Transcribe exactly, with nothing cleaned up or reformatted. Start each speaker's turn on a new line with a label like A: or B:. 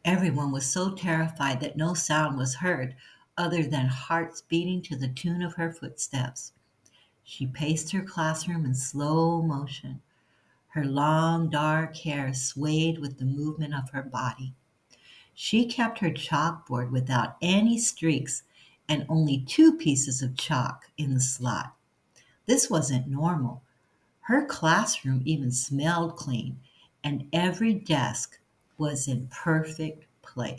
A: Everyone was so terrified that no sound was heard other than hearts beating to the tune of her footsteps. She paced her classroom in slow motion. Her long dark hair swayed with the movement of her body. She kept her chalkboard without any streaks and only two pieces of chalk in the slot. This wasn't normal. Her classroom even smelled clean, and every desk was in perfect place.